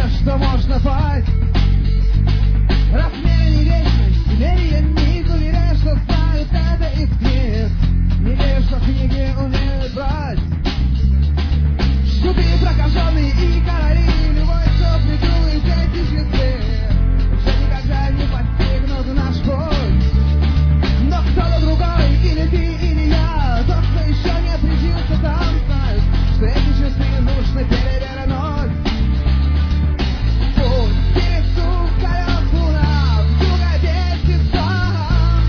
что можно пасть. Размерение вечность, меряя миг, уверяю, что знают это из книг. Не верю, что книги умеют брать. Шуты прокаженные и короли, любой, кто придумает эти жесты, уже никогда не постигнут наш путь. Но кто-то другой, или ты, или я, тот, кто еще не прижился там, знает, что эти часы нужно перевернуть. Путь пересук колес луна, вдруг опять пеца.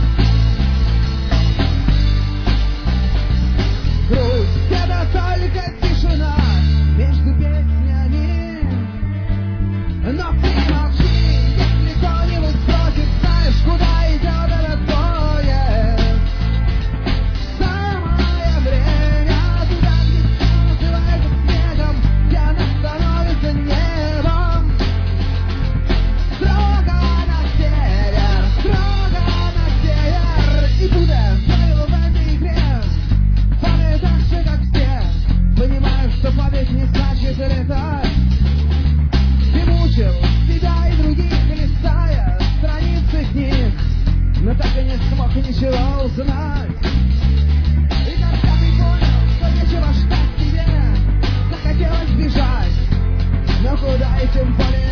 Грусть — это только тишина между песнями. Но ты молчи, если кто-нибудь спросит, знаешь, куда идет этот поезд. Самое время туда, где все называется снегом, где она становится небом. Строго на север, и Будда правила в этой игре. Падаю так же, как все, понимаю, что падать не значит летать. Ты мучил себя и других, листая страницы книг, но так и не смог ничего узнать. И когда ты понял, что нечего ждать тебе, захотелось бежать, но куда и тем более